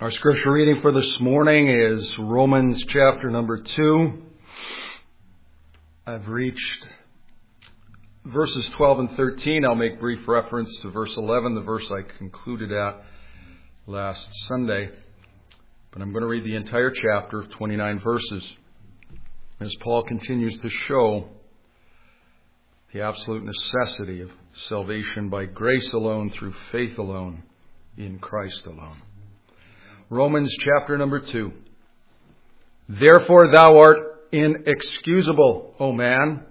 Our scripture reading for this morning is Romans chapter number 2. I've reached verses 12 and 13. I'll make brief reference to verse 11, the verse I concluded at last Sunday. But I'm going to read the entire chapter of 29 verses as Paul continues to show the absolute necessity of salvation by grace alone, through faith alone, in Christ alone. Romans chapter number 2. Therefore thou art inexcusable, O man,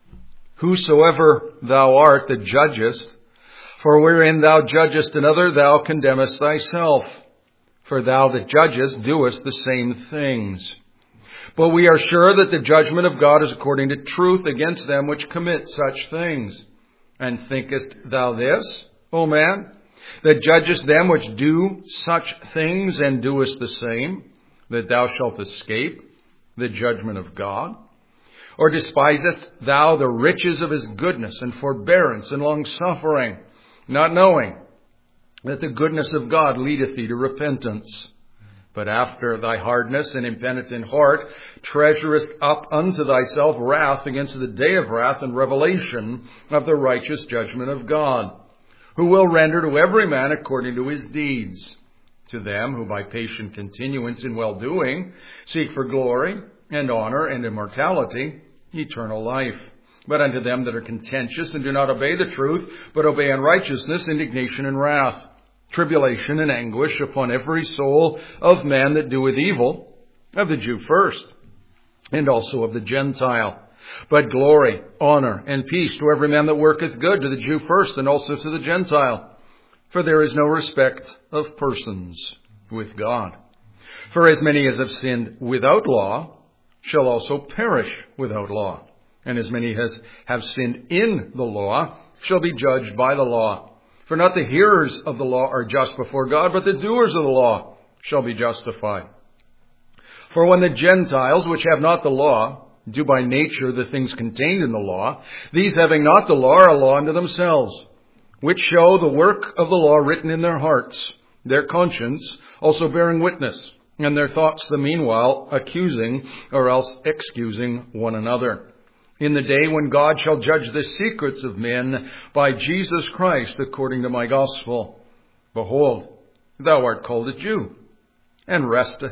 whosoever thou art that judgest, for wherein thou judgest another, thou condemnest thyself. For thou that judgest doest the same things. But we are sure that the judgment of God is according to truth against them which commit such things. And thinkest thou this, O man, that judgest them which do such things and doest the same, that thou shalt escape the judgment of God? Or despisest thou the riches of his goodness and forbearance and long-suffering, not knowing that the goodness of God leadeth thee to repentance? But after thy hardness and impenitent heart treasurest up unto thyself wrath against the day of wrath and revelation of the righteous judgment of God, who will render to every man according to his deeds. To them who by patient continuance in well-doing seek for glory and honor and immortality, eternal life. But unto them that are contentious and do not obey the truth, but obey unrighteousness, indignation and wrath, tribulation and anguish upon every soul of man that doeth evil, of the Jew first, and also of the Gentile. But glory, honor, and peace to every man that worketh good, to the Jew first, and also to the Gentile. For there is no respect of persons with God. For as many as have sinned without law shall also perish without law. And as many as have sinned in the law shall be judged by the law. For not the hearers of the law are just before God, but the doers of the law shall be justified. For when the Gentiles, which have not the law, do by nature the things contained in the law, these having not the law are a law unto themselves, which show the work of the law written in their hearts, their conscience also bearing witness, and their thoughts the meanwhile accusing or else excusing one another. In the day when God shall judge the secrets of men by Jesus Christ according to my gospel. Behold, thou art called a Jew, and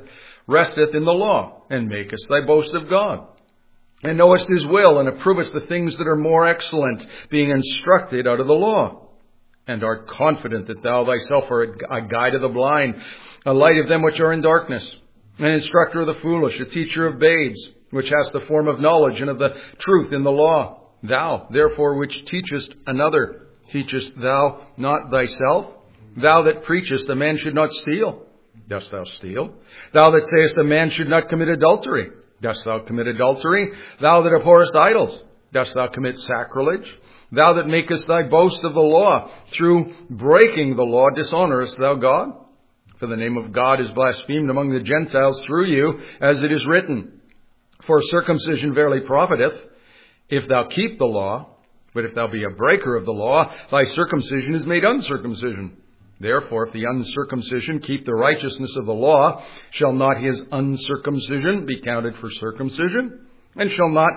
resteth in the law, and makest thy boast of God. And knowest his will, and approvest the things that are more excellent, being instructed out of the law. And art confident that thou thyself art a guide of the blind, a light of them which are in darkness, an instructor of the foolish, a teacher of babes, which hast the form of knowledge and of the truth in the law. Thou, therefore, which teachest another, teachest thou not thyself? Thou that preachest a man should not steal, dost thou steal? Thou that sayest a man should not commit adultery, dost thou commit adultery? Thou that abhorrest idols, dost thou commit sacrilege? Thou that makest thy boast of the law, through breaking the law dishonourest thou God? For the name of God is blasphemed among the Gentiles through you, as it is written, For circumcision verily profiteth, if thou keep the law. But if thou be a breaker of the law, thy circumcision is made uncircumcision. Therefore, if the uncircumcision keep the righteousness of the law, shall not his uncircumcision be counted for circumcision? And shall not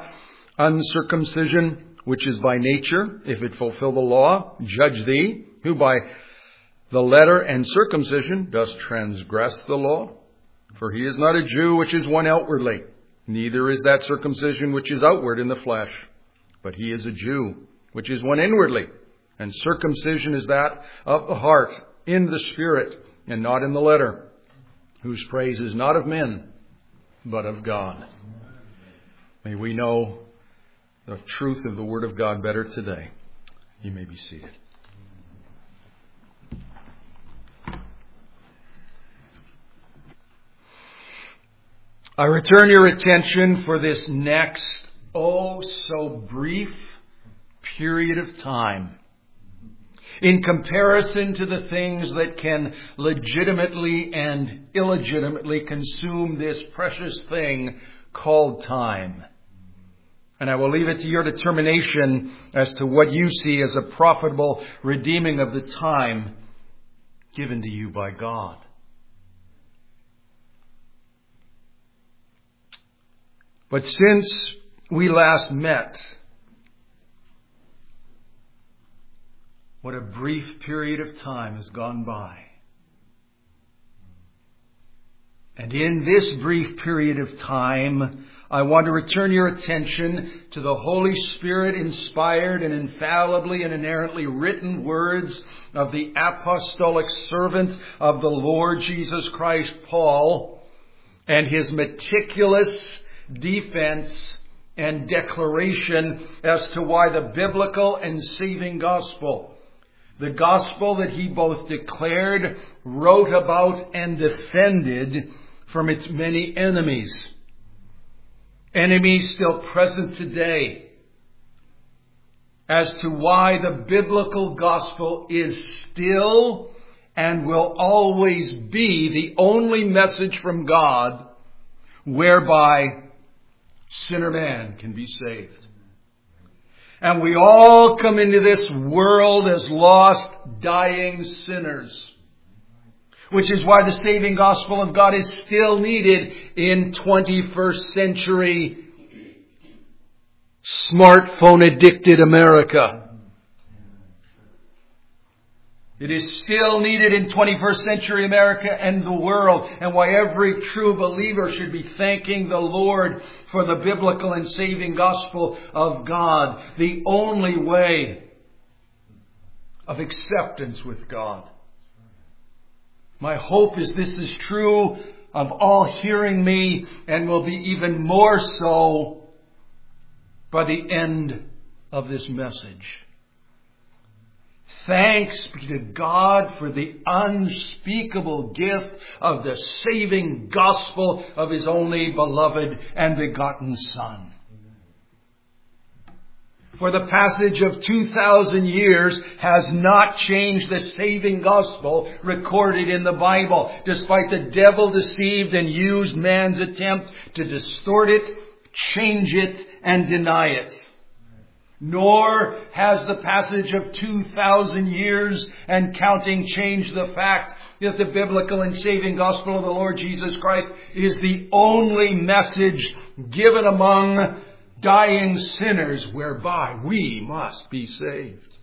uncircumcision, which is by nature, if it fulfill the law, judge thee, who by the letter and circumcision dost transgress the law? For he is not a Jew which is one outwardly, neither is that circumcision which is outward in the flesh. But he is a Jew which is one inwardly, and circumcision is that of the heart, in the spirit, and not in the letter, whose praise is not of men, but of God. May we know the truth of the Word of God better today. You may be seated. I return your attention for this next, so brief period of time in comparison to the things that can legitimately and illegitimately consume this precious thing called time. And I will leave it to your determination as to what you see as a profitable redeeming of the time given to you by God. But since we last met, what a brief period of time has gone by. And in this brief period of time, I want to return your attention to the Holy Spirit inspired and infallibly and inerrantly written words of the apostolic servant of the Lord Jesus Christ, Paul, and his meticulous defense and declaration as to why the biblical and saving gospel, the gospel that he both declared, wrote about, and defended from its many enemies. Enemies still present today. As to why the biblical gospel is still and will always be the only message from God whereby sinner man can be saved. And we all come into this world as lost, dying sinners. Which is why the saving gospel of God is still needed in 21st century smartphone addicted America. It is still needed in 21st century America and the world, and why every true believer should be thanking the Lord for the biblical and saving gospel of God, the only way of acceptance with God. My hope is this is true of all hearing me, and will be even more so by the end of this message. Thanks be to God for the unspeakable gift of the saving gospel of His only beloved and begotten Son. For the passage of 2,000 years has not changed the saving gospel recorded in the Bible, despite the devil deceived and used man's attempt to distort it, change it, and deny it. Nor has the passage of 2,000 years and counting changed the fact that the biblical and saving gospel of the Lord Jesus Christ is the only message given among dying sinners whereby we must be saved.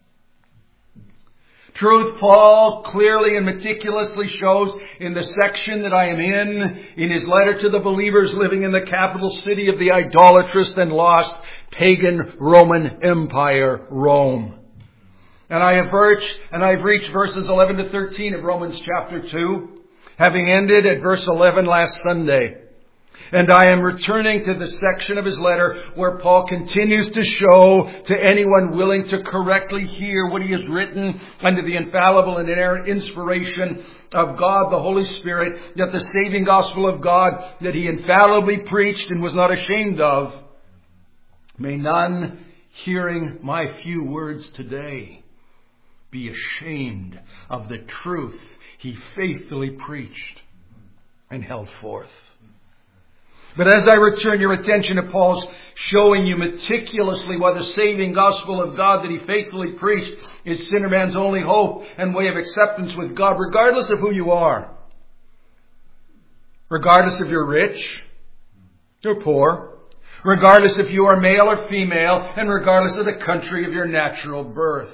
Truth, Paul clearly and meticulously shows in the section that I am in his letter to the believers living in the capital city of the idolatrous and lost pagan Roman Empire, Rome. And I've reached verses 11 to 13 of Romans chapter 2, having ended at verse 11 last Sunday. And I am returning to the section of his letter where Paul continues to show to anyone willing to correctly hear what he has written under the infallible and inerrant inspiration of God, the Holy Spirit, that the saving gospel of God that he infallibly preached and was not ashamed of, may none hearing my few words today be ashamed of the truth he faithfully preached and held forth. But as I return your attention to Paul's showing you meticulously why the saving gospel of God that he faithfully preached is sinner man's only hope and way of acceptance with God, regardless of who you are. Regardless if you're rich or poor. Regardless if you are male or female. And regardless of the country of your natural birth.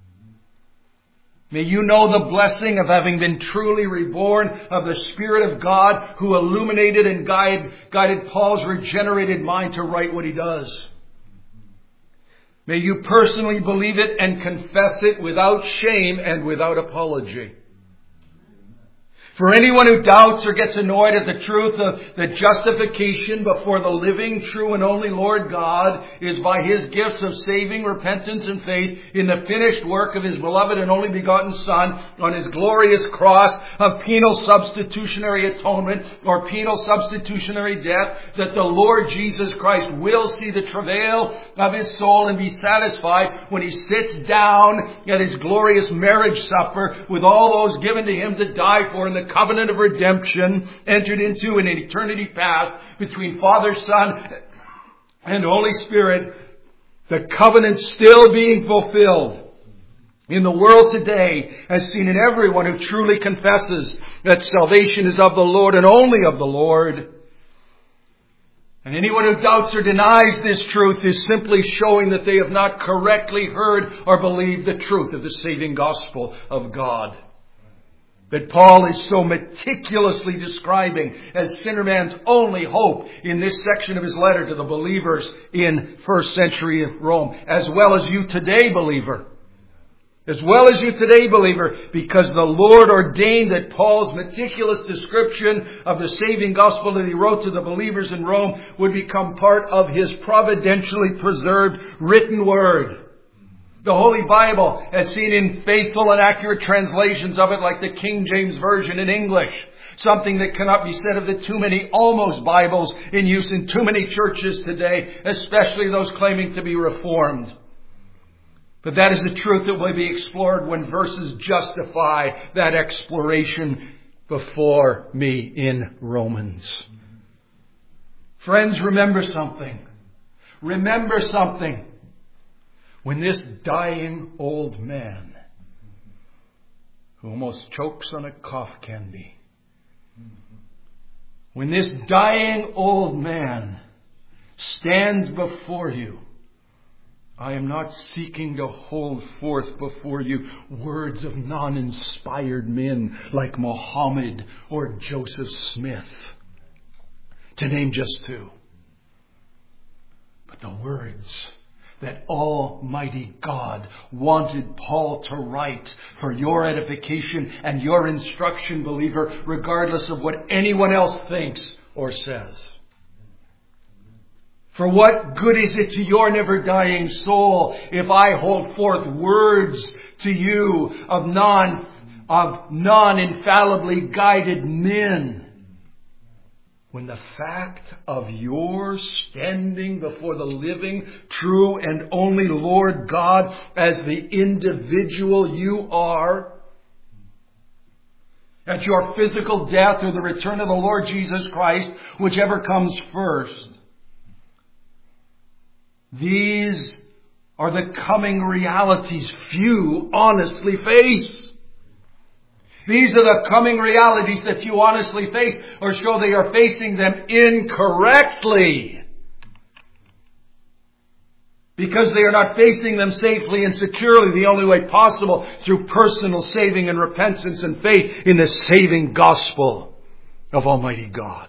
May you know the blessing of having been truly reborn of the Spirit of God who illuminated and guided Paul's regenerated mind to write what he does. May you personally believe it and confess it without shame and without apology. For anyone who doubts or gets annoyed at the truth of the justification before the living, true and only Lord God is by His gifts of saving repentance and faith in the finished work of His beloved and only begotten Son on His glorious cross of penal substitutionary atonement or penal substitutionary death, that the Lord Jesus Christ will see the travail of His soul and be satisfied when He sits down at His glorious marriage supper with all those given to Him to die for in the covenant of redemption entered into in an eternity past between Father, Son, and Holy Spirit, the covenant still being fulfilled in the world today, as seen in everyone who truly confesses that salvation is of the Lord and only of the Lord. And anyone who doubts or denies this truth is simply showing that they have not correctly heard or believed the truth of the saving gospel of God, that Paul is so meticulously describing as sinner man's only hope in this section of his letter to the believers in first century Rome, as well as you today, believer. As well as you today, believer, because the Lord ordained that Paul's meticulous description of the saving gospel that he wrote to the believers in Rome would become part of his providentially preserved written word. The Holy Bible, as seen in faithful and accurate translations of it, like the King James Version in English. Something that cannot be said of the too many almost Bibles in use in too many churches today, especially those claiming to be Reformed. But that is the truth that will be explored when verses justify that exploration before me in Romans. Friends, remember something. Remember something. When this dying old man, who almost chokes on a cough candy, when this dying old man stands before you, I am not seeking to hold forth before you words of non-inspired men like Mohammed or Joseph Smith, to name just two. But the words that Almighty God wanted Paul to write for your edification and your instruction, believer, regardless of what anyone else thinks or says. For what good is it to your never-dying soul if I hold forth words to you of non-infallibly guided men, when the fact of your standing before the living, true, and only Lord God as the individual you are, at your physical death or the return of the Lord Jesus Christ, whichever comes first, these are the coming realities few honestly face. These are the coming realities that few honestly face, or show they are facing them incorrectly, because they are not facing them safely and securely the only way possible, through personal saving and repentance and faith in the saving gospel of Almighty God.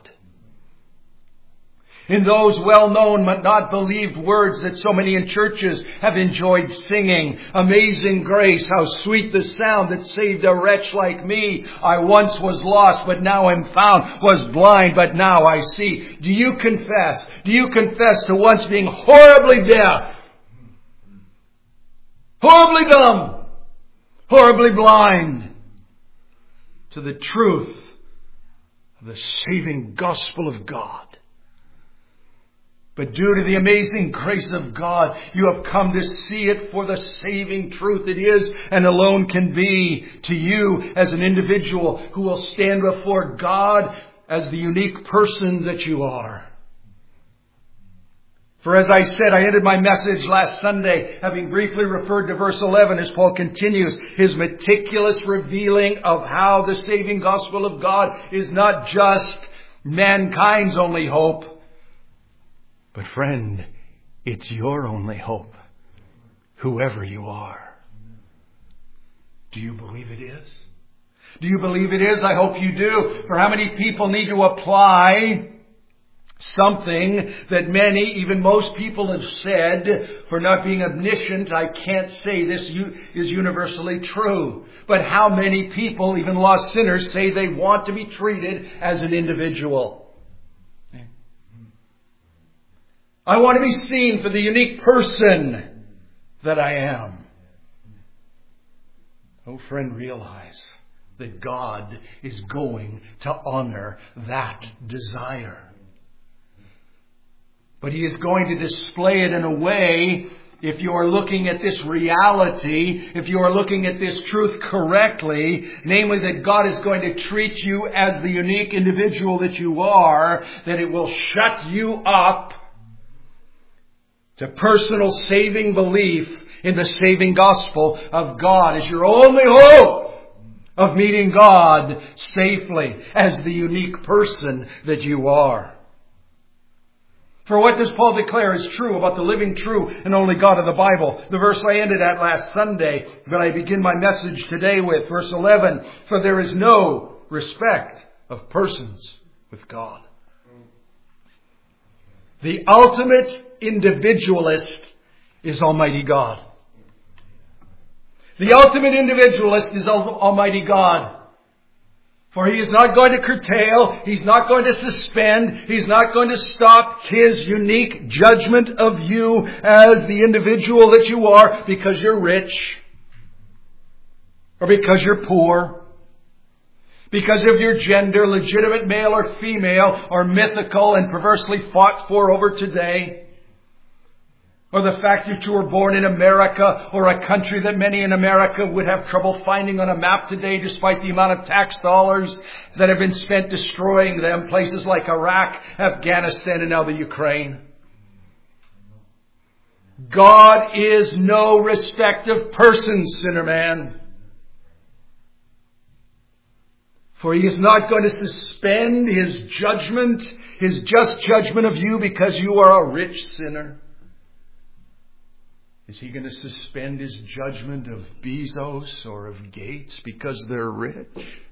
In those well-known but not believed words that so many in churches have enjoyed singing, amazing grace, how sweet the sound that saved a wretch like me. I once was lost, but now am found, was blind, but now I see. Do you confess? Do you confess to once being horribly deaf, horribly dumb, horribly blind, to the truth of the saving gospel of God? But due to the amazing grace of God, you have come to see it for the saving truth it is and alone can be to you as an individual who will stand before God as the unique person that you are. For as I said, I ended my message last Sunday having briefly referred to verse 11 as Paul continues his meticulous revealing of how the saving gospel of God is not just mankind's only hope, but friend, it's your only hope, whoever you are. Do you believe it is? Do you believe it is? I hope you do. For how many people need to apply something that many, even most people have said? For not being omniscient, I can't say this is universally true. But how many people, even lost sinners, say they want to be treated as an individual? I want to be seen for the unique person that I am. Oh, friend, realize that God is going to honor that desire. But He is going to display it in a way, if you are looking at this reality, if you are looking at this truth correctly, namely that God is going to treat you as the unique individual that you are, that it will shut you up to personal saving belief in the saving gospel of God as your only hope of meeting God safely as the unique person that you are. For what does Paul declare is true about the living, true, and only God of the Bible? The verse I ended at last Sunday, but I begin my message today with, verse 11. For there is no respect of persons with God. The ultimate individualist is Almighty God. The ultimate individualist is Almighty God. For He is not going to curtail, He's not going to suspend, He's not going to stop His unique judgment of you as the individual that you are because you're rich, or because you're poor, because of your gender, legitimate male or female, or mythical and perversely fought for over today. Or the fact that you were born in America, or a country that many in America would have trouble finding on a map today despite the amount of tax dollars that have been spent destroying them. Places like Iraq, Afghanistan, and now the Ukraine. God is no respect of persons, sinner man. For He is not going to suspend His judgment, His just judgment of you because you are a rich sinner. Is He going to suspend His judgment of Bezos or of Gates because they're rich?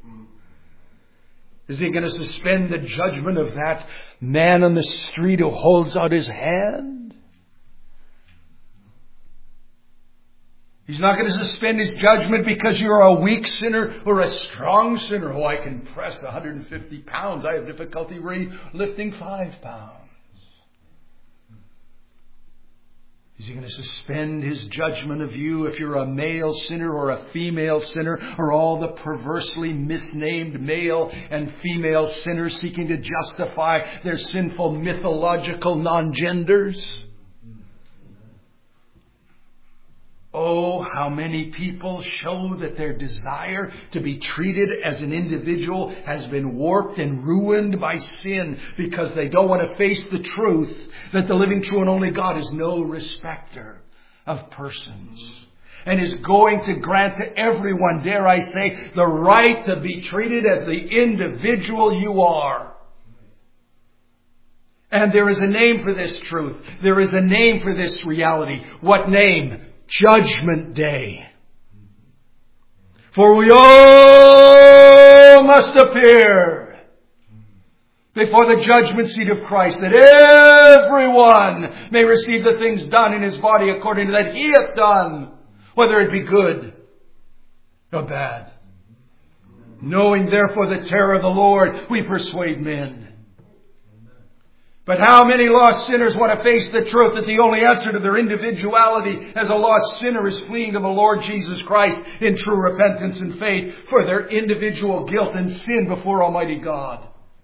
Is He going to suspend the judgment of that man on the street who holds out his hand? He's not going to suspend His judgment because you're a weak sinner or a strong sinner. Oh, I can press 150 pounds. I have difficulty lifting 5 pounds. Is He going to suspend His judgment of you if you're a male sinner or a female sinner, or all the perversely misnamed male and female sinners seeking to justify their sinful mythological non-genders? Oh, how many people show that their desire to be treated as an individual has been warped and ruined by sin because they don't want to face the truth that the living, true, and only God is no respecter of persons, and is going to grant to everyone, dare I say, the right to be treated as the individual you are. And there is a name for this truth. There is a name for this reality. What name? Judgment Day. For we all must appear before the judgment seat of Christ, that everyone may receive the things done in his body according to that he hath done, whether it be good or bad. Knowing therefore the terror of the Lord, we persuade men. But how many lost sinners want to face the truth that the only answer to their individuality as a lost sinner is fleeing to the Lord Jesus Christ in true repentance and faith for their individual guilt and sin before Almighty God.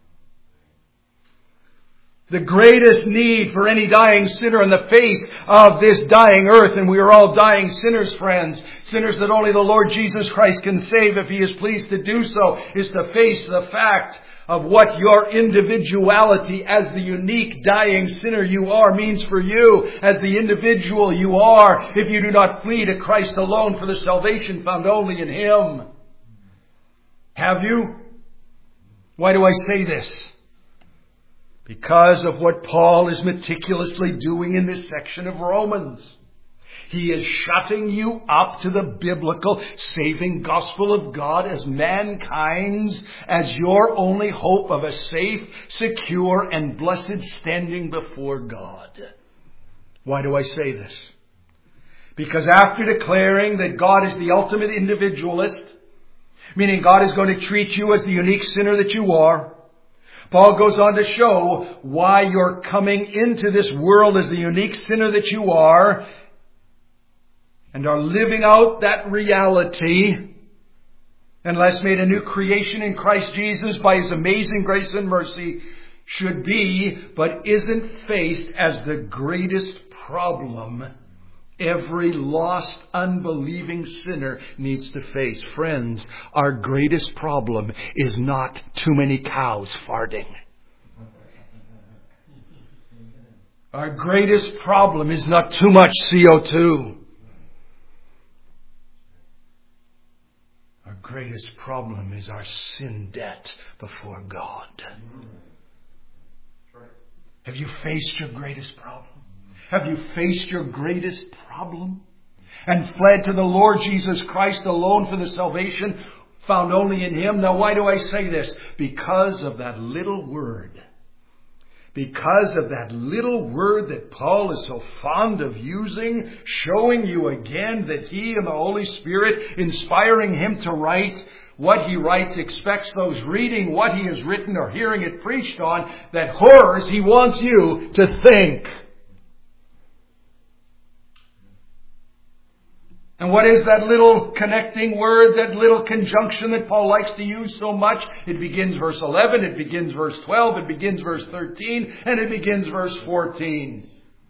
The greatest need for any dying sinner on the face of this dying earth, and we are all dying sinners, friends, sinners that only the Lord Jesus Christ can save if He is pleased to do so, is to face the fact of what your individuality as the unique dying sinner you are means for you, as the individual you are, if you do not flee to Christ alone for the salvation found only in Him. Have you? Why do I say this? Because of what Paul is meticulously doing in this section of Romans. He is shutting you up to the biblical saving gospel of God as mankind's, as your only hope of a safe, secure, and blessed standing before God. Why do I say this? Because after declaring that God is the ultimate individualist, meaning God is going to treat you as the unique sinner that you are, Paul goes on to show why you're coming into this world as the unique sinner that you are, and are living out that reality, unless made a new creation in Christ Jesus by His amazing grace and mercy, should be, but isn't faced as the greatest problem every lost, unbelieving sinner needs to face. Friends, our greatest problem is not too many cows farting. Our greatest problem is not too much CO2. Our greatest problem is our sin debt before God. Have you faced your greatest problem? Have you faced your greatest problem and fled to the Lord Jesus Christ alone for the salvation found only in Him? Now, why do I say this? Because of that little word. Because of that little word that Paul is so fond of using, showing you again that he and the Holy Spirit, inspiring him to write what he writes, expects those reading what he has written or hearing it preached on, that horrors he wants you to think. And what is that little connecting word, that little conjunction that Paul likes to use so much? It begins verse 11, it begins verse 12, it begins verse 13, and it begins verse 14.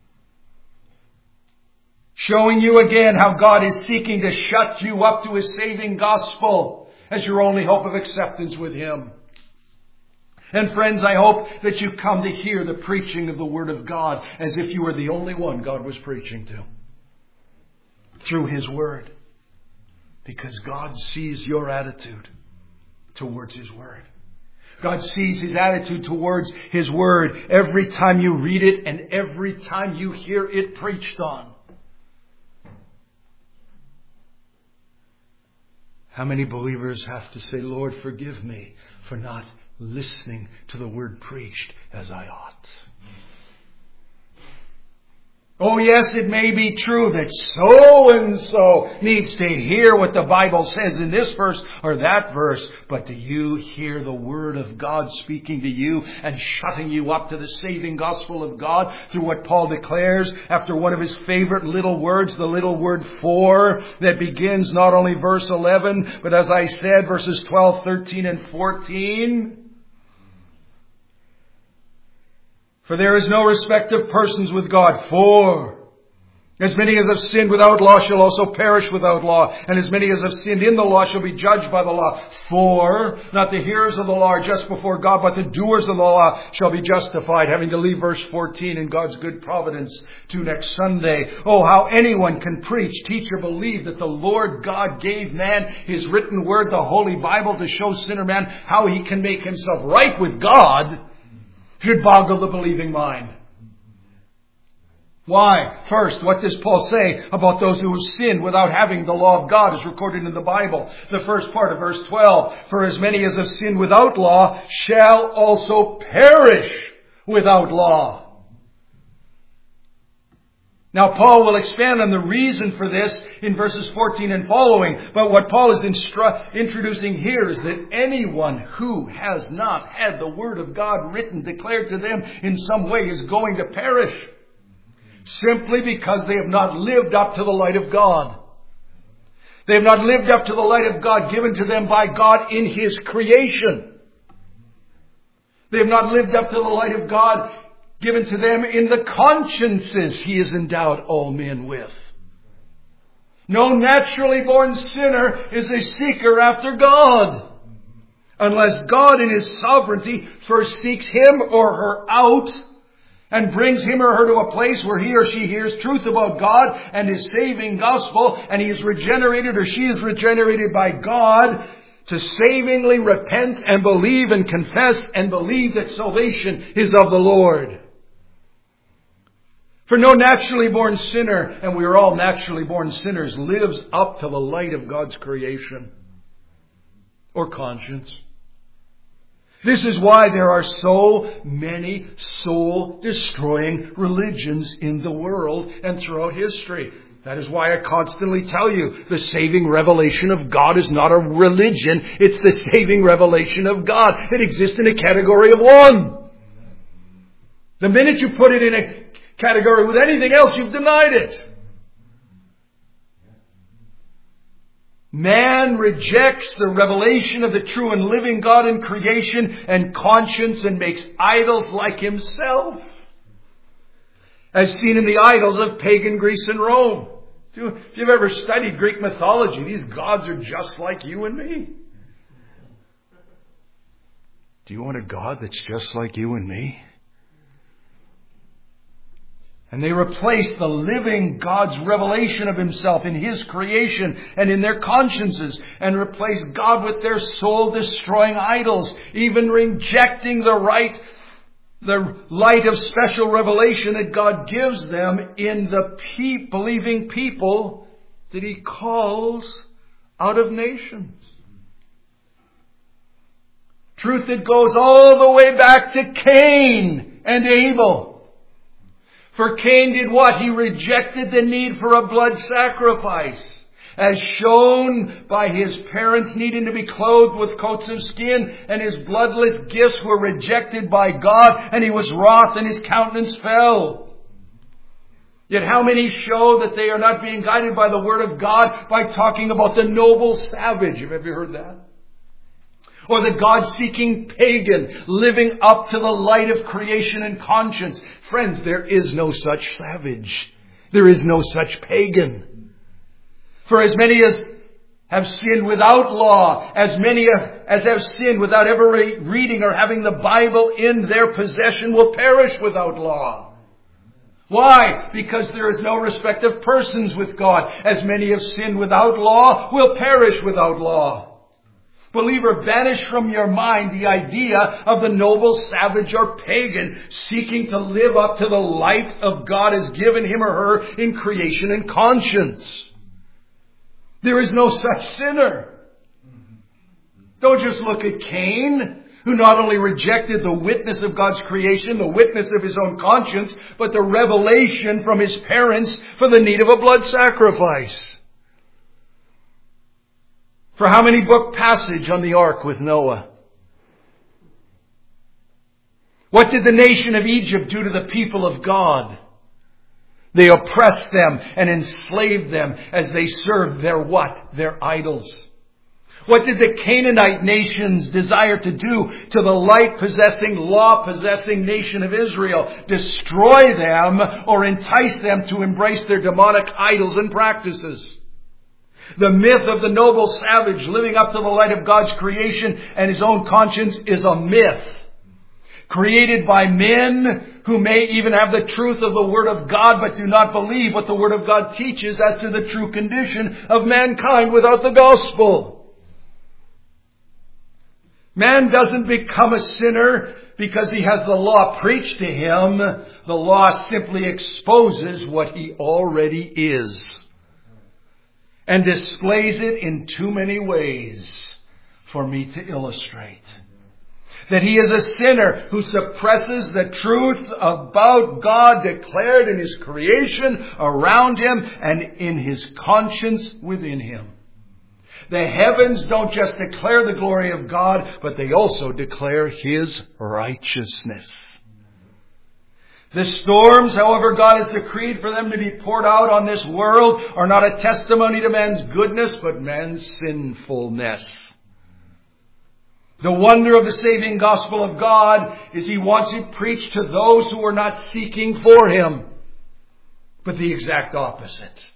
Showing you again how God is seeking to shut you up to His saving gospel as your only hope of acceptance with Him. And friends, I hope that you come to hear the preaching of the Word of God as if you were the only one God was preaching to. Through His Word. Because God sees your attitude towards His Word. God sees His attitude towards His Word every time you read it and every time you hear it preached on. How many believers have to say, Lord, forgive me for not listening to the Word preached as I ought? Oh yes, it may be true that so-and-so needs to hear what the Bible says in this verse or that verse, but do you hear the Word of God speaking to you and shutting you up to the saving gospel of God through what Paul declares after one of his favorite little words, the little word for, that begins not only verse 11, but as I said, verses 12, 13, and 14? For there is no respect of persons with God. For as many as have sinned without law shall also perish without law. And as many as have sinned in the law shall be judged by the law. For not the hearers of the law are just before God, but the doers of the law shall be justified. Having to leave verse 14 in God's good providence to next Sunday. Oh, how anyone can preach, teach, or believe that the Lord God gave man His written word, the Holy Bible, to show sinner man how he can make himself right with God, should boggle the believing mind. Why? First, what does Paul say about those who have sinned without having the law of God as recorded in the Bible? The first part of verse 12. For as many as have sinned without law shall also perish without law. Now, Paul will expand on the reason for this in verses 14 and following. But what Paul is introducing here is that anyone who has not had the Word of God written, declared to them in some way, is going to perish. Simply because they have not lived up to the light of God. They have not lived up to the light of God given to them by God in His creation. They have not lived up to the light of God given to them in the consciences He has endowed all men with. No naturally born sinner is a seeker after God, unless God in His sovereignty first seeks him or her out and brings him or her to a place where he or she hears truth about God and His saving gospel, and he is regenerated or she is regenerated by God to savingly repent and believe and confess and believe that salvation is of the Lord. For no naturally born sinner, and we are all naturally born sinners, lives up to the light of God's creation or conscience. This is why there are so many soul-destroying religions in the world and throughout history. That is why I constantly tell you the saving revelation of God is not a religion. It's the saving revelation of God. It exists in a category of one. The minute you put it in a category with anything else, you've denied it. Man rejects the revelation of the true and living God in creation and conscience and makes idols like himself, as seen in the idols of pagan Greece and Rome. If you've ever studied Greek mythology, these gods are just like you and me. Do you want a God that's just like you and me? And they replace the living God's revelation of Himself in His creation and in their consciences, and replace God with their soul-destroying idols, even rejecting the the light of special revelation that God gives them in the believing people that He calls out of nations. Truth that goes all the way back to Cain and Abel. For Cain did what? He rejected the need for a blood sacrifice, as shown by his parents needing to be clothed with coats of skin, and his bloodless gifts were rejected by God, and he was wroth and his countenance fell. Yet how many show that they are not being guided by the Word of God by talking about the noble savage? Have you ever heard that? Or the God-seeking pagan living up to the light of creation and conscience. Friends, there is no such savage. There is no such pagan. For as many as have sinned without law, as many as have sinned without ever reading or having the Bible in their possession will perish without law. Why? Because there is no respect of persons with God. As many have sinned without law will perish without law. Believer, banish from your mind the idea of the noble savage or pagan seeking to live up to the light of God has given him or her in creation and conscience. There is no such sinner. Don't just look at Cain, who not only rejected the witness of God's creation, the witness of his own conscience, but the revelation from his parents for the need of a blood sacrifice. For how many book passage on the ark with Noah? What did the nation of Egypt do to the people of God? They oppressed them and enslaved them as they served their what? Their idols. What did the Canaanite nations desire to do to the light-possessing, law-possessing nation of Israel? Destroy them or entice them to embrace their demonic idols and practices. The myth of the noble savage living up to the light of God's creation and his own conscience is a myth created by men who may even have the truth of the Word of God but do not believe what the Word of God teaches as to the true condition of mankind without the gospel. Man doesn't become a sinner because he has the law preached to him. The law simply exposes what he already is and displays it in too many ways for me to illustrate. That he is a sinner who suppresses the truth about God declared in his creation around him and in his conscience within him. The heavens don't just declare the glory of God, but they also declare his righteousness. The storms, however God has decreed for them to be poured out on this world, are not a testimony to man's goodness, but man's sinfulness. The wonder of the saving gospel of God is He wants it preached to those who are not seeking for Him, but the exact opposite.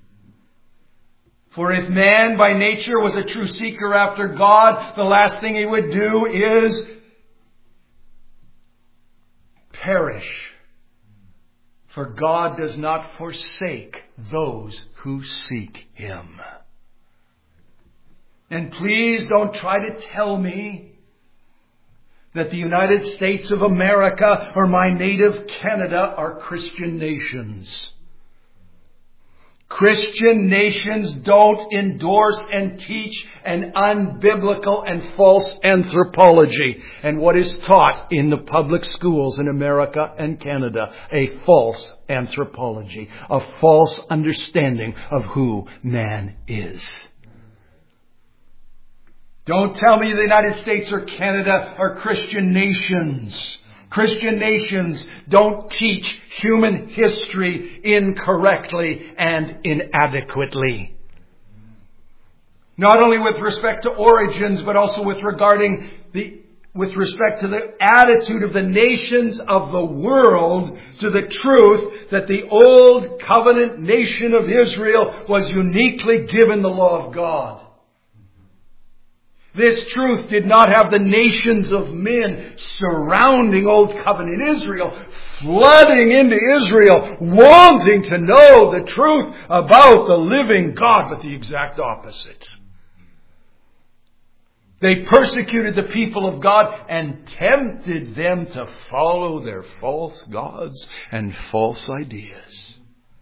For if man by nature was a true seeker after God, the last thing he would do is perish. For God does not forsake those who seek Him. And please don't try to tell me that the United States of America or my native Canada are Christian nations. Christian nations don't endorse and teach an unbiblical and false anthropology and what is taught in the public schools in America and Canada, a false anthropology, a false understanding of who man is. Don't tell me the United States or Canada are Christian nations. Christian nations don't teach human history incorrectly and inadequately. Not only with respect to origins, but also with respect to the attitude of the nations of the world to the truth that the old covenant nation of Israel was uniquely given the law of God. This truth did not have the nations of men surrounding Old Covenant Israel, flooding into Israel, wanting to know the truth about the living God, but the exact opposite. They persecuted the people of God and tempted them to follow their false gods and false ideas.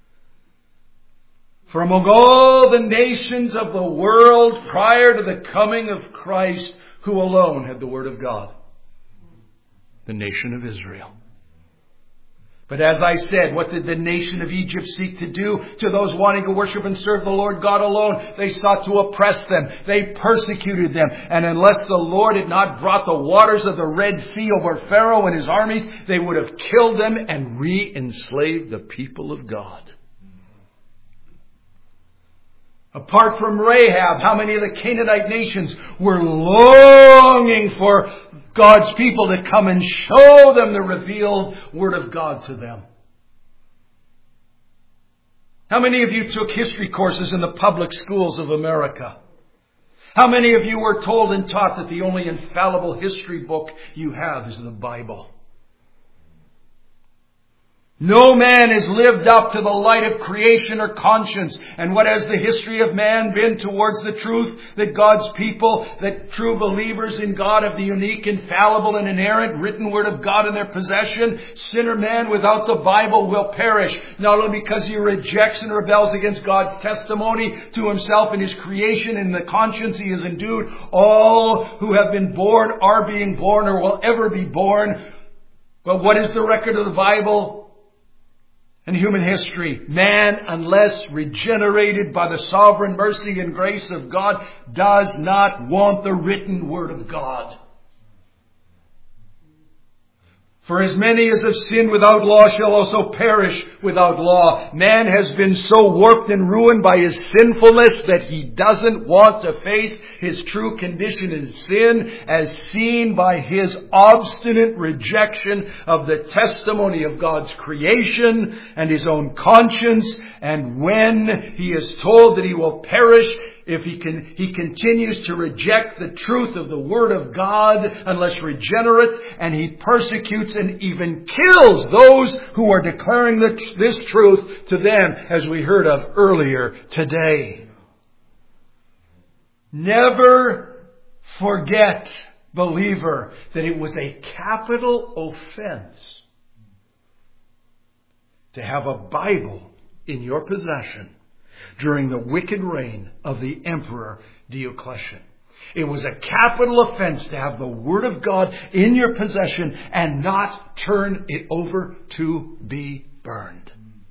For among all the nations of the world prior to the coming of Christ, who alone had the Word of God? The nation of Israel. But as I said, what did the nation of Egypt seek to do to those wanting to worship and serve the Lord God alone? They sought to oppress them. They persecuted them. And unless the Lord had not brought the waters of the Red Sea over Pharaoh and his armies, they would have killed them and re-enslaved the people of God. Apart from Rahab, how many of the Canaanite nations were longing for God's people to come and show them the revealed Word of God to them? How many of you took history courses in the public schools of America? How many of you were told and taught that the only infallible history book you have is the Bible? No man has lived up to the light of creation or conscience. And what has the history of man been towards the truth that God's people, that true believers in God have the unique, infallible and inerrant written Word of God in their possession? Sinner man without the Bible will perish, not only because he rejects and rebels against God's testimony to himself and his creation and the conscience he has endued. All who have been born are being born or will ever be born. But what is the record of the Bible and human history? Man, unless regenerated by the sovereign mercy and grace of God, does not want the written Word of God. For as many as have sinned without law shall also perish without law. Man has been so warped and ruined by his sinfulness that he doesn't want to face his true condition in sin, as seen by his obstinate rejection of the testimony of God's creation and his own conscience. And when he is told that he will perish, if he continues to reject the truth of the Word of God unless regenerate, and he persecutes and even kills those who are declaring this truth to them, as we heard of earlier today. Never forget, believer, that it was a capital offense to have a Bible in your possession during the wicked reign of the Emperor Diocletian. It was a capital offense to have the Word of God in your possession and not turn it over to be burned.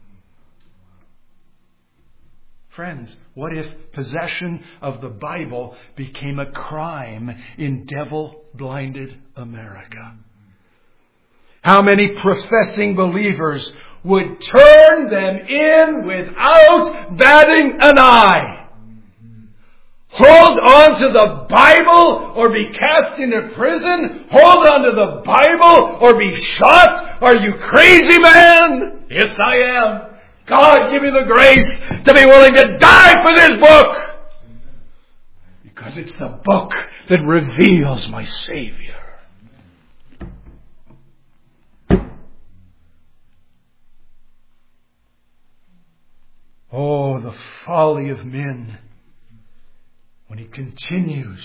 Friends, what if possession of the Bible became a crime in devil-blinded America? How many professing believers would turn them in without batting an eye? Hold on to the Bible or be cast into prison? Hold on to the Bible or be shot? Are you crazy, man? Yes, I am. God, give me the grace to be willing to die for this book. Because it's the book that reveals my Savior. Oh, the folly of men when he continues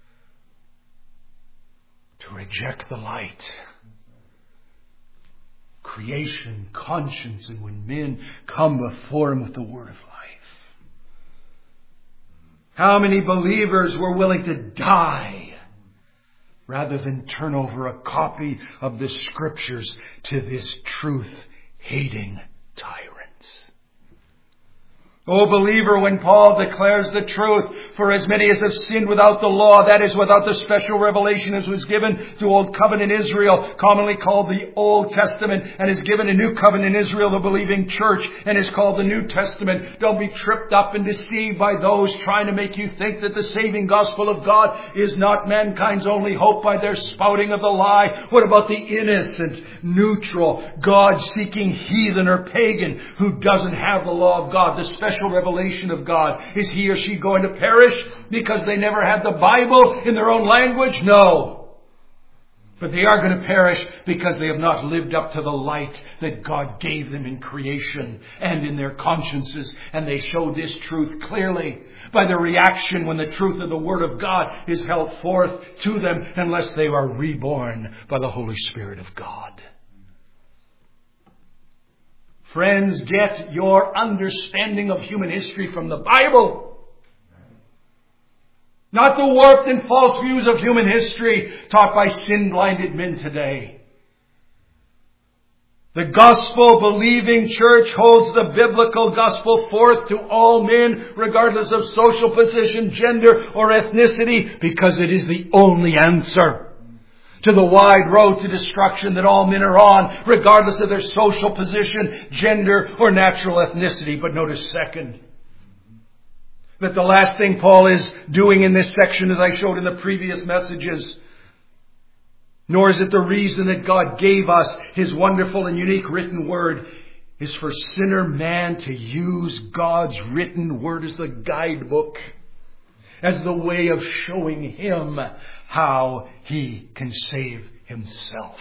to reject the light. Creation, conscience, and when men come before him with the word of life. How many believers were willing to die rather than turn over a copy of the Scriptures to this truth-hating tyrant? O believer, when Paul declares the truth, for as many as have sinned without the law, that is, without the special revelation as was given to Old Covenant Israel, commonly called the Old Testament, and is given a New Covenant Israel, the believing church, and is called the New Testament. Don't be tripped up and deceived by those trying to make you think that the saving gospel of God is not mankind's only hope by their spouting of the lie. What about the innocent, neutral, God-seeking heathen or pagan who doesn't have the law of God, the special revelation of God? Is he or she going to perish because they never had the Bible in their own language? No. But they are going to perish because they have not lived up to the light that God gave them in creation and in their consciences. And they show this truth clearly by their reaction when the truth of the Word of God is held forth to them, unless they are reborn by the Holy Spirit of God. Friends, get your understanding of human history from the Bible. Not the warped and false views of human history taught by sin-blinded men today. The gospel-believing church holds the biblical gospel forth to all men, regardless of social position, gender, or ethnicity, because it is the only answer to the wide road to destruction that all men are on, regardless of their social position, gender, or natural ethnicity. But notice second, that the last thing Paul is doing in this section, as I showed in the previous messages, nor is it the reason that God gave us His wonderful and unique written word, is for sinner man to use God's written word as the guidebook, as the way of showing him how he can save himself.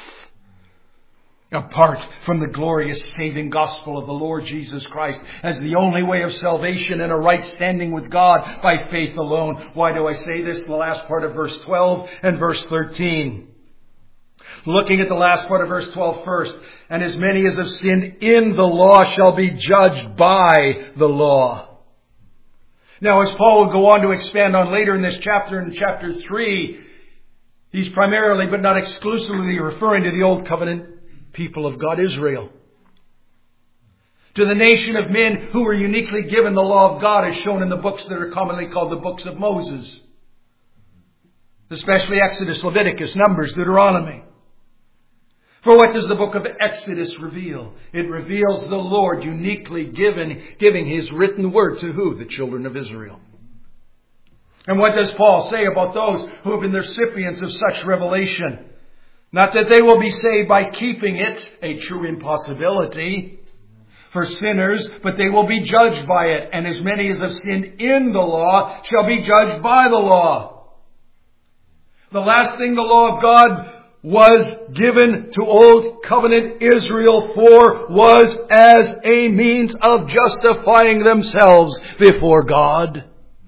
Apart from the glorious saving gospel of the Lord Jesus Christ as the only way of salvation and a right standing with God by faith alone. Why do I say this? The last part of verse 12 and verse 13. Looking at the last part of verse 12 first. And as many as have sinned in the law shall be judged by the law. Now, as Paul will go on to expand on later in this chapter, in chapter 3, he's primarily but not exclusively referring to the Old Covenant people of God, Israel. To the nation of men who were uniquely given the law of God, as shown in the books that are commonly called the books of Moses. Especially Exodus, Leviticus, Numbers, Deuteronomy. For what does the book of Exodus reveal? It reveals the Lord uniquely giving His written word to who? The children of Israel. And what does Paul say about those who have been the recipients of such revelation? Not that they will be saved by keeping it, a true impossibility for sinners, but they will be judged by it. And as many as have sinned in the law shall be judged by the law. The last thing the law of God was given to Old Covenant Israel for was as a means of justifying themselves before God.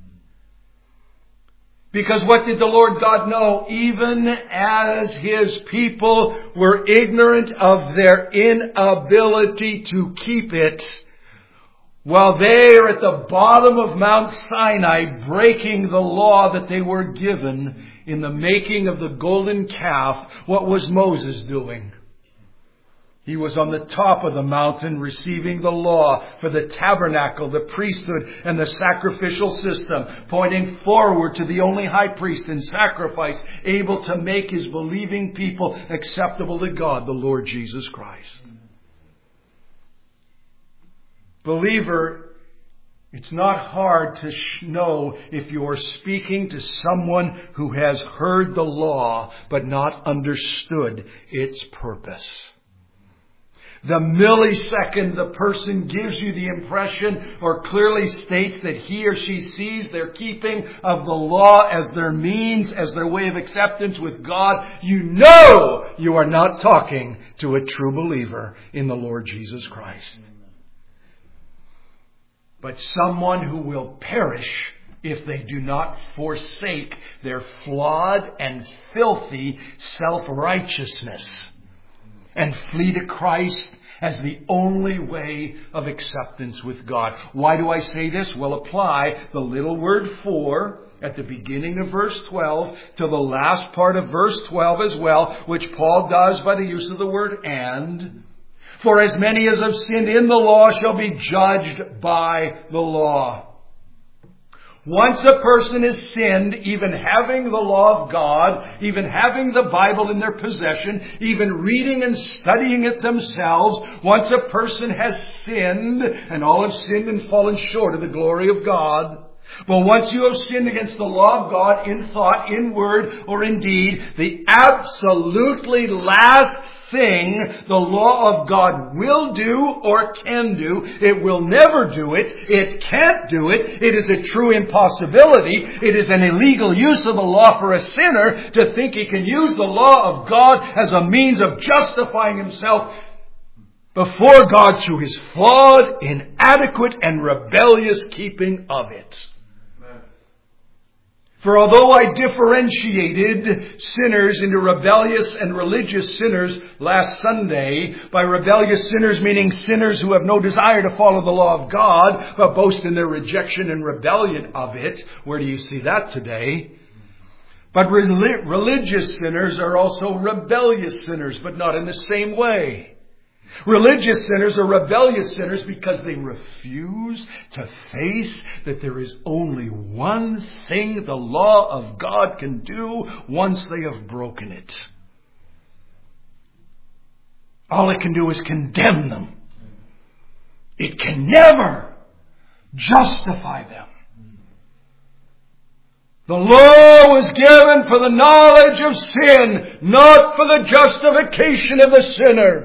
Because what did the Lord God know? Even as His people were ignorant of their inability to keep it, while they are at the bottom of Mount Sinai breaking the law that they were given in the making of the golden calf, what was Moses doing? He was on the top of the mountain receiving the law for the tabernacle, the priesthood, and the sacrificial system, pointing forward to the only high priest in sacrifice, able to make His believing people acceptable to God, the Lord Jesus Christ. Believer, it's not hard to know if you are speaking to someone who has heard the law but not understood its purpose. The millisecond the person gives you the impression or clearly states that he or she sees their keeping of the law as their means, as their way of acceptance with God, you know you are not talking to a true believer in the Lord Jesus Christ. But someone who will perish if they do not forsake their flawed and filthy self-righteousness and flee to Christ as the only way of acceptance with God. Why do I say this? Well, apply the little word for at the beginning of verse 12 to the last part of verse 12 as well, which Paul does by the use of the word and. For as many as have sinned in the law shall be judged by the law. Once a person has sinned, even having the law of God, even having the Bible in their possession, even reading and studying it themselves, once a person has sinned, and all have sinned and fallen short of the glory of God, But once you have sinned against the law of God in thought, in word, or in deed, the absolutely last thing the law of God will do or can do, it will never do it, it can't do it, it is a true impossibility, it is an illegal use of the law for a sinner to think he can use the law of God as a means of justifying himself before God through his flawed, inadequate, and rebellious keeping of it. For although I differentiated sinners into rebellious and religious sinners last Sunday, by rebellious sinners meaning sinners who have no desire to follow the law of God, but boast in their rejection and rebellion of it, where do you see that today? But religious sinners are also rebellious sinners, but not in the same way. Religious sinners are rebellious sinners because they refuse to face that there is only one thing the law of God can do once they have broken it. All it can do is condemn them. It can never justify them. The law was given for the knowledge of sin, not for the justification of the sinner.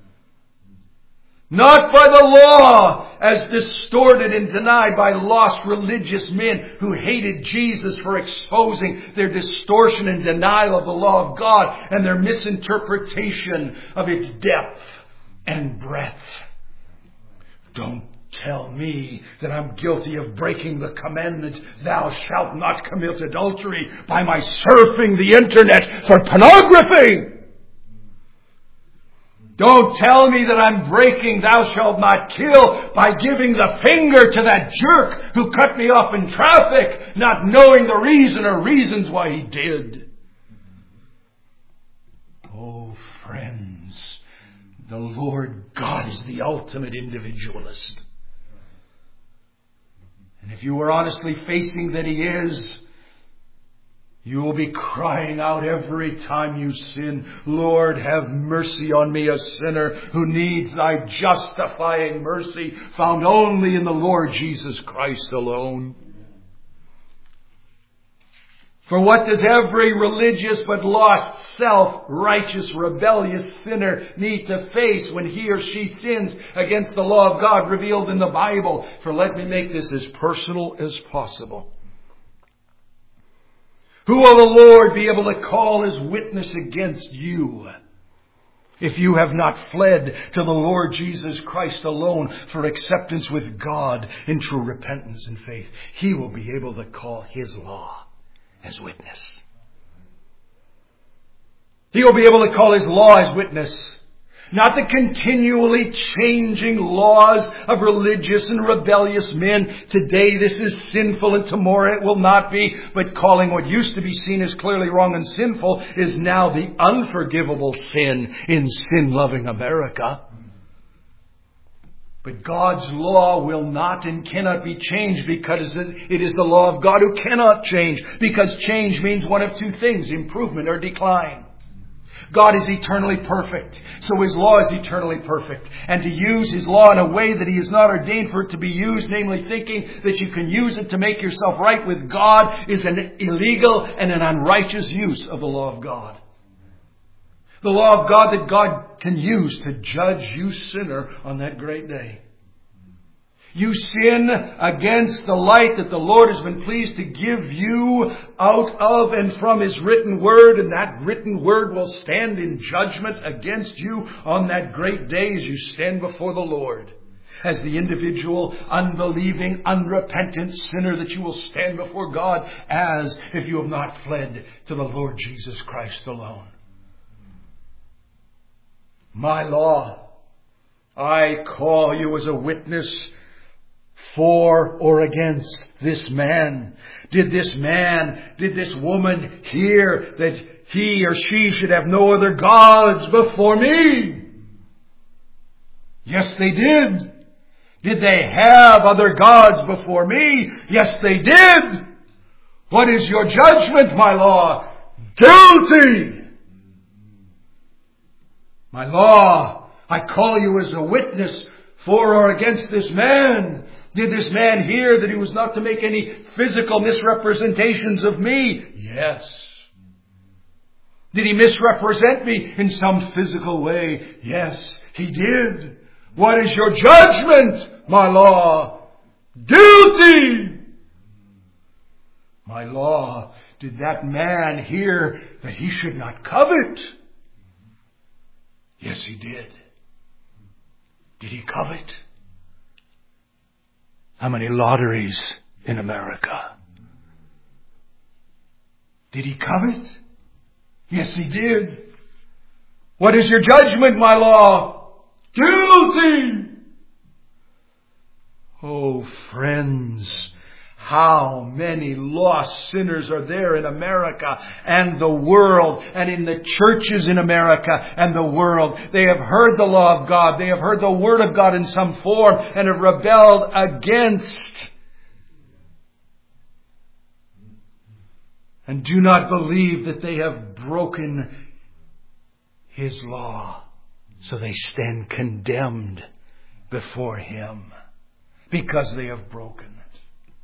Not by the law as distorted and denied by lost religious men who hated Jesus for exposing their distortion and denial of the law of God and their misinterpretation of its depth and breadth. Don't tell me that I'm guilty of breaking the commandment, thou shalt not commit adultery, by my surfing the internet for pornography. Don't tell me that I'm breaking thou shalt not kill by giving the finger to that jerk who cut me off in traffic, not knowing the reason or reasons why he did. Oh, friends, the Lord God is the ultimate individualist. And if you are honestly facing that He is, you will be crying out every time you sin, Lord, have mercy on me, a sinner who needs thy justifying mercy found only in the Lord Jesus Christ alone. For what does every religious but lost, self-righteous, rebellious sinner need to face when he or she sins against the law of God revealed in the Bible? For let me make this as personal as possible. Who will the Lord be able to call as witness against you if you have not fled to the Lord Jesus Christ alone for acceptance with God in true repentance and faith? He will be able to call His law as witness. He will be able to call His law as witness. Not the continually changing laws of religious and rebellious men. Today this is sinful and tomorrow it will not be. But calling what used to be seen as clearly wrong and sinful is now the unforgivable sin in sin-loving America. But God's law will not and cannot be changed because it is the law of God who cannot change. Because change means one of two things, improvement or decline. God is eternally perfect, so His law is eternally perfect. And to use His law in a way that He has not ordained for it to be used, namely thinking that you can use it to make yourself right with God, is an illegal and an unrighteous use of the law of God. The law of God that God can use to judge you sinner on that great day. You sin against the light that the Lord has been pleased to give you out of and from His written word, and that written word will stand in judgment against you on that great day as you stand before the Lord. As the individual, unbelieving, unrepentant sinner that you will stand before God as if you have not fled to the Lord Jesus Christ alone. My law, I call you as a witness for or against this man. Did this woman hear that he or she should have no other gods before me? Yes, they did. Did they have other gods before me? Yes, they did. What is your judgment, my law? Guilty. My law, I call you as a witness for or against this man. Did this man hear that he was not to make any physical misrepresentations of me? Yes. Did he misrepresent me in some physical way? Yes, he did. What is your judgment, my law? Guilty! My law, did that man hear that he should not covet? Yes, he did. Did he covet? How many lotteries in America? Did he covet? Yes, he did. What is your judgment, my law? Guilty! Oh, friends, how many lost sinners are there in America and the world and in the churches in America and the world. They have heard the law of God. They have heard the Word of God in some form and have rebelled against and do not believe that they have broken His law. So they stand condemned before Him because they have broken it.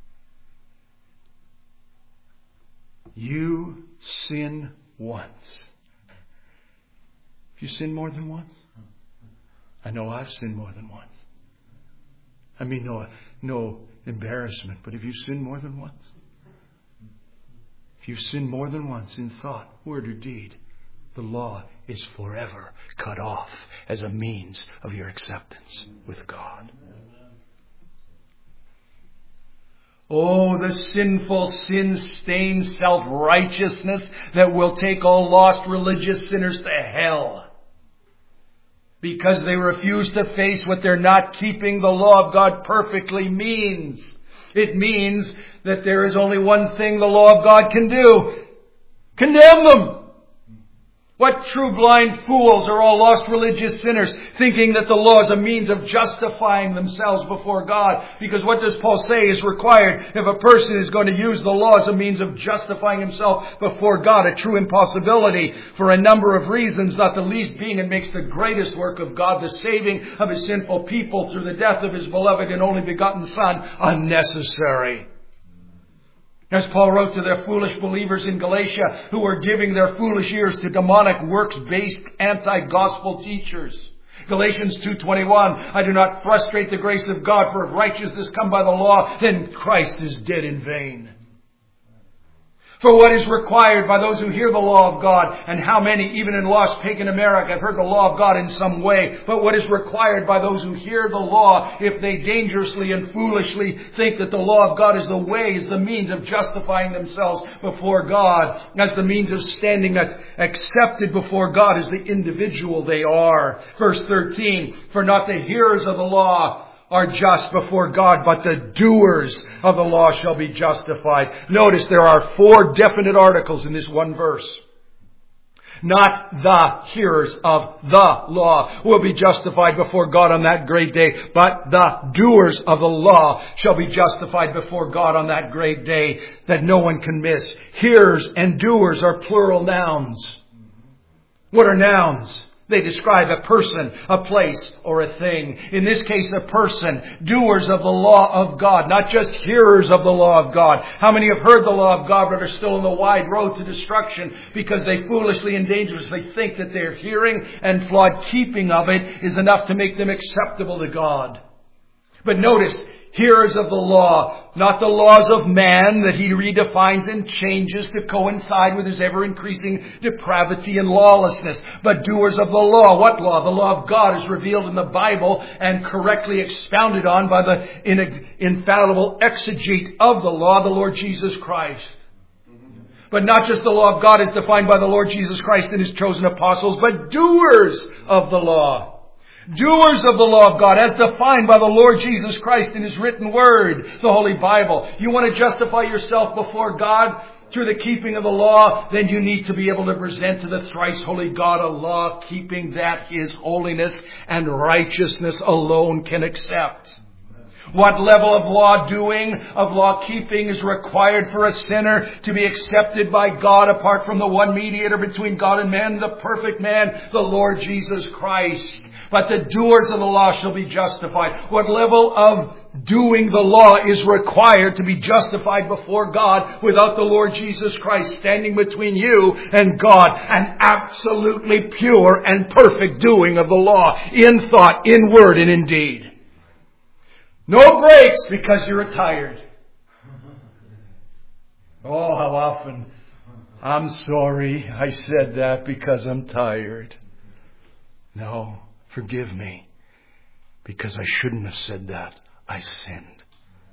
You sin once. Have you sinned more than once? I know I've sinned more than once. I mean, no embarrassment, but have you sinned more than once? If you've sinned more than once in thought, word, or deed, the law is forever cut off as a means of your acceptance with God. Oh, the sinful, sin-stained self-righteousness that will take all lost religious sinners to hell. Because they refuse to face what they're not keeping the law of God perfectly means. It means that there is only one thing the law of God can do. Condemn them. What true blind fools are all lost religious sinners, thinking that the law is a means of justifying themselves before God. Because what does Paul say is required if a person is going to use the law as a means of justifying himself before God? A true impossibility for a number of reasons, not the least being it makes the greatest work of God, the saving of His sinful people through the death of His beloved and only begotten Son, unnecessary. As Paul wrote to their foolish believers in Galatia who were giving their foolish ears to demonic works-based anti-gospel teachers. Galatians 2:21, I do not frustrate the grace of God, for if righteousness come by the law, then Christ is dead in vain. For what is required by those who hear the law of God, and how many, even in lost pagan America, have heard the law of God in some way, but what is required by those who hear the law, if they dangerously and foolishly think that the law of God is the way, is the means of justifying themselves before God, as the means of standing accepted before God as the individual they are. Verse 13, for not the hearers of the law are just before God, but the doers of the law shall be justified. Notice there are 4 definite articles in this one verse. Not the hearers of the law will be justified before God on that great day, but the doers of the law shall be justified before God on that great day that no one can miss. Hearers and doers are plural nouns. What are nouns? They describe a person, a place, or a thing. In this case, a person. Doers of the law of God, not just hearers of the law of God. How many have heard the law of God but are still on the wide road to destruction because they foolishly and dangerously think that their hearing and flawed keeping of it is enough to make them acceptable to God? But notice, hearers of the law, not the laws of man that he redefines and changes to coincide with his ever-increasing depravity and lawlessness, but doers of the law. What law? The law of God is revealed in the Bible and correctly expounded on by the infallible exegete of the law, the Lord Jesus Christ. But not just the law of God is defined by the Lord Jesus Christ and His chosen apostles, but doers of the law. Doers of the law of God as defined by the Lord Jesus Christ in His written word, the Holy Bible. You want to justify yourself before God through the keeping of the law, then you need to be able to present to the thrice holy God a law keeping that His holiness and righteousness alone can accept. What level of law doing, of law keeping is required for a sinner to be accepted by God apart from the one mediator between God and man, the perfect man, the Lord Jesus Christ. But the doers of the law shall be justified. What level of doing the law is required to be justified before God without the Lord Jesus Christ standing between you and God? An absolutely pure and perfect doing of the law in thought, in word, and in deed. No breaks because you're tired. Oh, how often I'm sorry I said that because I'm tired. No, forgive me because I shouldn't have said that. I sinned.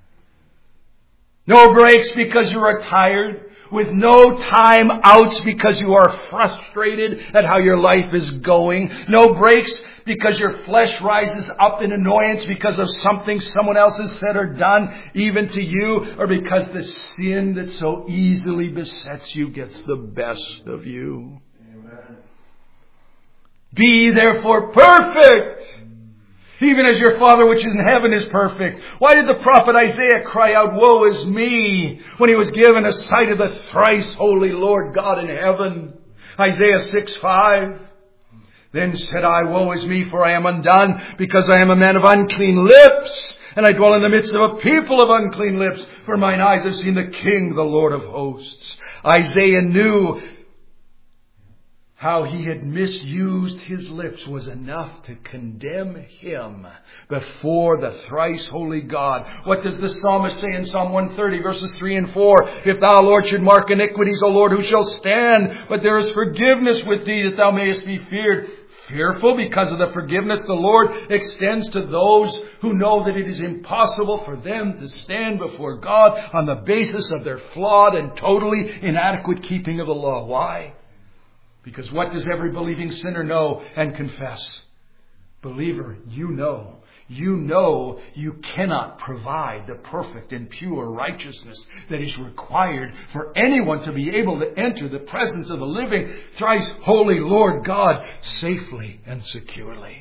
No breaks because you are tired, with no time outs because you are frustrated at how your life is going. No breaks because your flesh rises up in annoyance because of something someone else has said or done, even to you, or because the sin that so easily besets you gets the best of you. Amen. Be therefore perfect, even as your Father which is in heaven is perfect. Why did the prophet Isaiah cry out, woe is me, when he was given a sight of the thrice holy Lord God in heaven? Isaiah 6:5. Then said I, woe is me, for I am undone, because I am a man of unclean lips, and I dwell in the midst of a people of unclean lips, for mine eyes have seen the King, the Lord of hosts. Isaiah knew how he had misused his lips was enough to condemn him before the thrice holy God. What does the psalmist say in Psalm 130 verses 3 and 4? If thou, Lord, should mark iniquities, O Lord, who shall stand? But there is forgiveness with thee, that thou mayest be feared. Fearful because of the forgiveness the Lord extends to those who know that it is impossible for them to stand before God on the basis of their flawed and totally inadequate keeping of the law. Why? Because what does every believing sinner know and confess? Believer, you know you cannot provide the perfect and pure righteousness that is required for anyone to be able to enter the presence of the living, thrice holy Lord God safely and securely.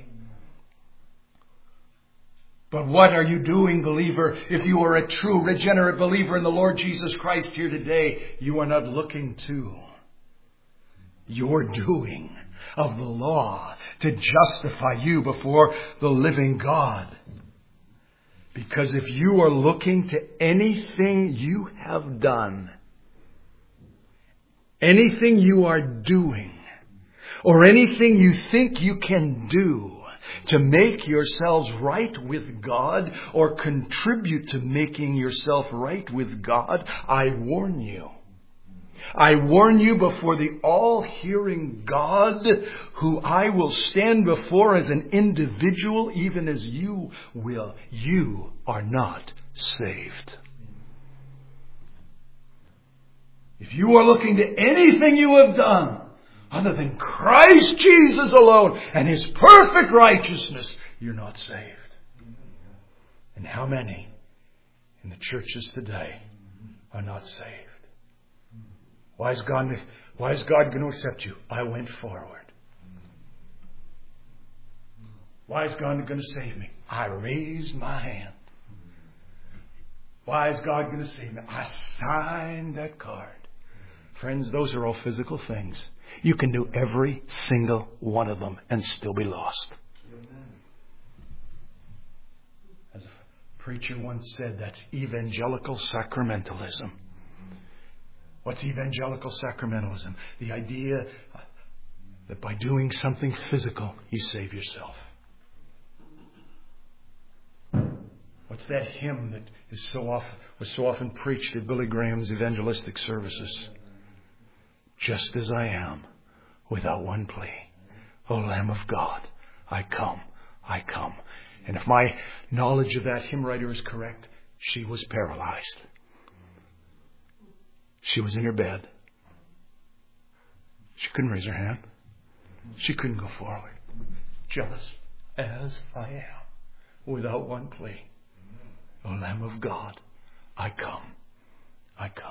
But what are you doing, believer? If you are a true regenerate believer in the Lord Jesus Christ here today, you are not looking to your doing of the law to justify you before the living God. Because if you are looking to anything you have done, anything you are doing, or anything you think you can do to make yourselves right with God or contribute to making yourself right with God, I warn you. I warn you before the all-hearing God, who I will stand before as an individual, even as you will. You are not saved. If you are looking to anything you have done other than Christ Jesus alone and His perfect righteousness, you're not saved. And how many in the churches today are not saved? Why is God going to accept you? I went forward. Why is God going to save me? I raised my hand. Why is God going to save me? I signed that card. Friends, those are all physical things. You can do every single one of them and still be lost. As a preacher once said, that's evangelical sacramentalism. What's evangelical sacramentalism? The idea that by doing something physical, you save yourself. What's that hymn that was so often preached at Billy Graham's evangelistic services? Just as I am, without one plea. O Lamb of God, I come, I come. And if my knowledge of that hymn writer is correct, she was paralyzed. She was in her bed. She couldn't raise her hand. She couldn't go forward. Just as I am, without one plea. O Lamb of God, I come. I come.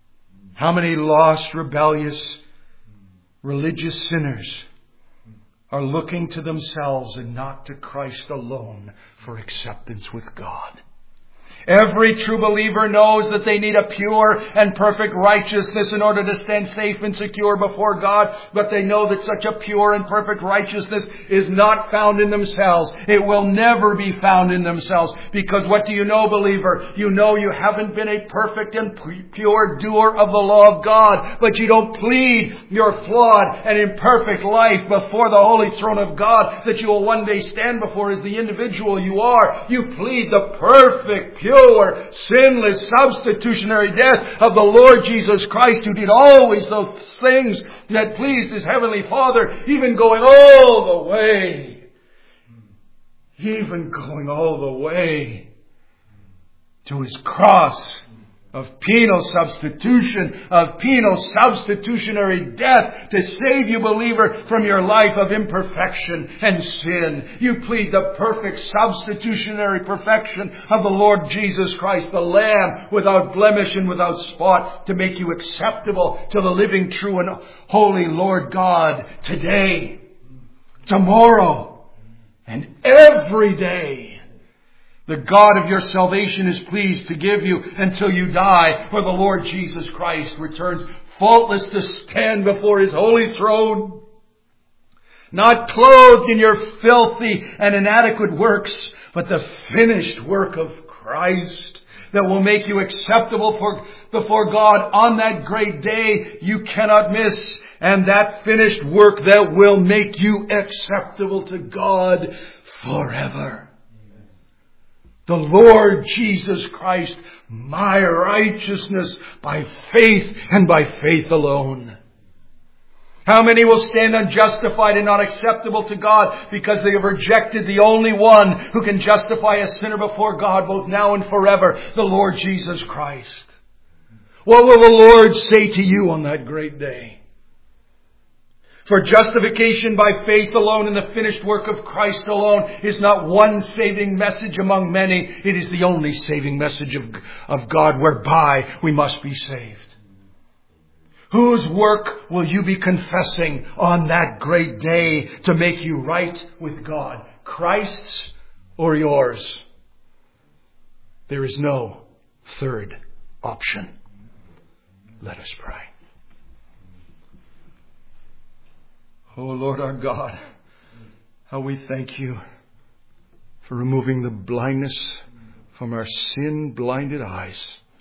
How many lost, rebellious, religious sinners are looking to themselves and not to Christ alone for acceptance with God. Every true believer knows that they need a pure and perfect righteousness in order to stand safe and secure before God. But they know that such a pure and perfect righteousness is not found in themselves. It will never be found in themselves. Because what do you know, believer? You know you haven't been a perfect and pure doer of the law of God. But you don't plead your flawed and imperfect life before the holy throne of God that you will one day stand before as the individual you are. You plead the perfect, pure, sinless, substitutionary death of the Lord Jesus Christ, who did always those things that pleased His Heavenly Father, even going all the way to His cross of penal substitution, of penal substitutionary death to save you, believer, from your life of imperfection and sin. You plead the perfect substitutionary perfection of the Lord Jesus Christ, the Lamb without blemish and without spot, to make you acceptable to the living, true, and holy Lord God today, tomorrow, and every day. The God of your salvation is pleased to give you until you die, for the Lord Jesus Christ returns faultless to stand before His holy throne, not clothed in your filthy and inadequate works, but the finished work of Christ that will make you acceptable before God on that great day you cannot miss, and that finished work that will make you acceptable to God forever. The Lord Jesus Christ, my righteousness by faith and by faith alone. How many will stand unjustified and not acceptable to God because they have rejected the only one who can justify a sinner before God both now and forever, the Lord Jesus Christ? What will the Lord say to you on that great day? For justification by faith alone in the finished work of Christ alone is not one saving message among many. It is the only saving message of God whereby we must be saved. Whose work will you be confessing on that great day to make you right with God? Christ's or yours? There is no third option. Let us pray. Oh Lord our God, how we thank You for removing the blindness from our sin-blinded eyes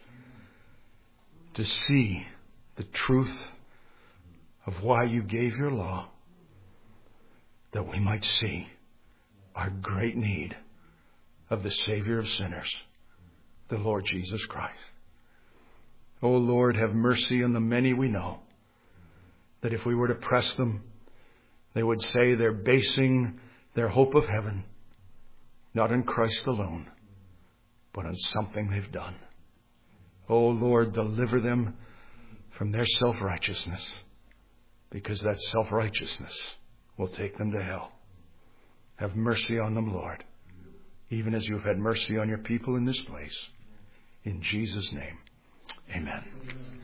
to see the truth of why You gave Your law, that we might see our great need of the Savior of sinners, the Lord Jesus Christ. Oh Lord, have mercy on the many we know, that if we were to press them, they would say they're basing their hope of heaven not on Christ alone, but on something they've done. Oh Lord, deliver them from their self-righteousness, because that self-righteousness will take them to hell. Have mercy on them, Lord, even as You've had mercy on Your people in this place. In Jesus' name, amen.